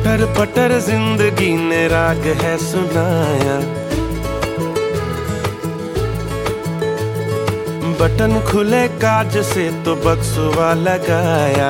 खटर पटर जिंदगी ने राग है सुनाया, बटन खुले काज से तो बक्सुआ लगाया।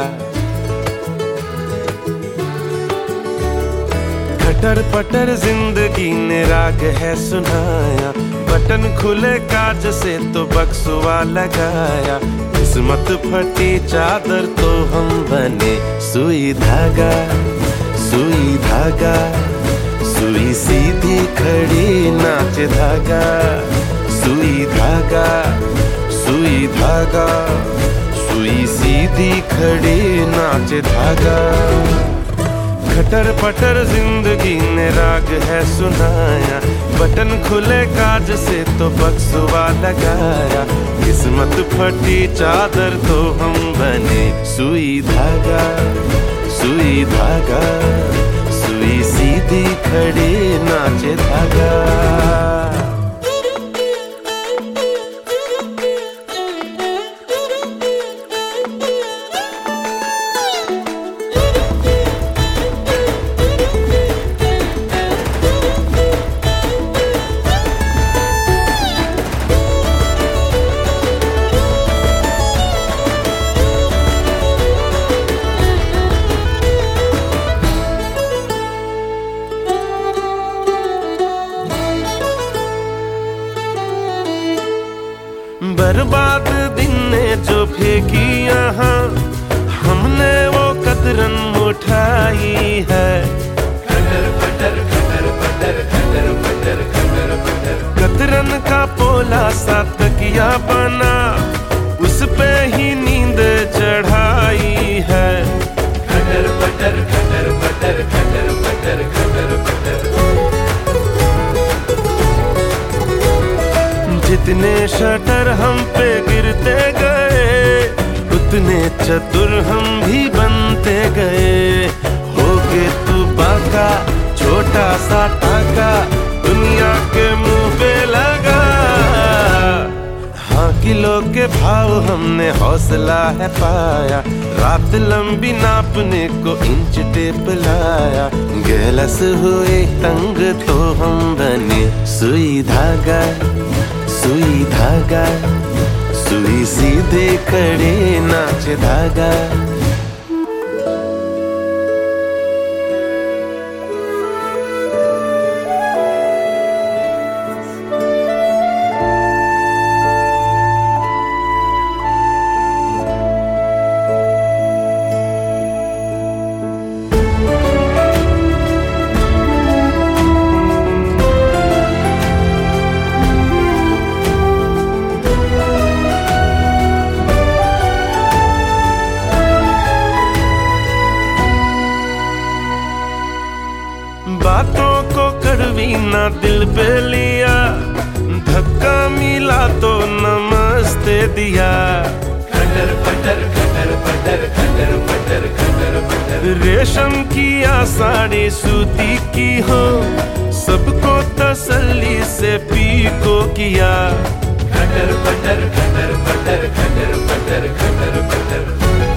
खटर पटर जिंदगी ने राग है सुनाया, बटन खुले काज से तो बक्सुआ लगाया। किस्मत फटी चादर तो हम बने सुई धागा, सुई धागा, सुई सीधी खड़ी नाच धागा। सुई धागा, सुई धागा, सुई सीधी खड़ी नाच धागा। खटर पटर जिंदगी ने राग है सुनाया, बटन खुले काज से तो बक्सुआ लगाया। किस्मत फटी चादर तो हम बने सुई धागा, सुई धागा, सुई सीधी खड़ी नाच धागा। बर्बाद दिन ने जो फेंकी यहाँ, हमने वो कतरन उठाई है। खटर पटर, खटर पटर, खटर पटर, खटर पटर। कतरन का पोला सा तकिया बना, उस पे ही नींद चढ़ाई है। खटर पटर, खटर पटर, खटर पटर, खटर पटर। जितने शटर हम पे गिरते गए, उतने चतुर हम भी बनते गए। होके तू बाका छोटा सा टाका, दुनिया के मुंह पे लगा। हाँ किलो के भाव हमने हौसला है पाया, रात लंबी नापने को इंच टेप लाया। गिलस हुए तंग तो हम बने सुई धागा, सुई धागा, सुई सीधे खड़े नाच धागा। बातों को कड़वी ना दिल पे लिया, धक्का मिला तो नमस्ते दिया। खटर पटर, खटर पटर, खटर पटर, खटर पटर। रेशम की या साड़ी सूती की हो, सबको तसल्ली से पीको किया। खटर पटर, खटर पटर, खटर पटर, खटर पटर।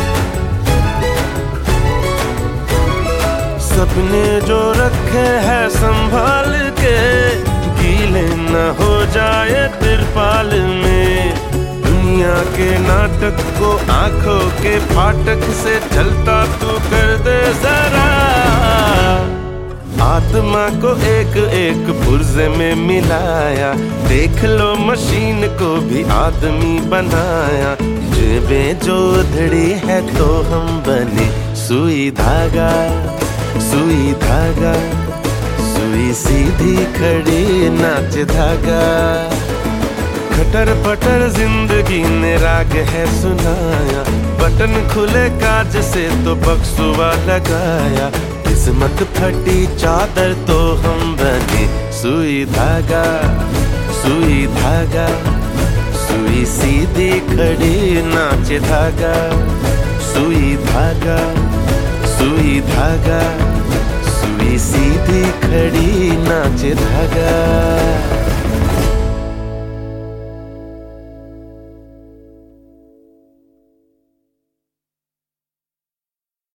सपने जो रखे हैं संभाल के, गीले न हो जाए तिरपाल में। दुनिया के नाटक को आंखों के फाटक से चलता तू कर दे जरा। आत्मा को एक एक पुर्जे में मिलाया, देख लो मशीन को भी आदमी बनाया। जेबें जो उधड़ी है तो हम बने सुई धागा, सुई धागा, सुई सीधी खड़ी नाच धागा। खटर पटर जिंदगी ने राग है सुनाया, बटन खुले काज से तो बक्सुआ लगाया। किस्मत फटी चादर तो हम बने सुई धागा, सुई धागा, सुई सीधी खड़ी नाच धागा। सुई धागा, सुई धागा, सुई सीधी खड़ी नाच धागा।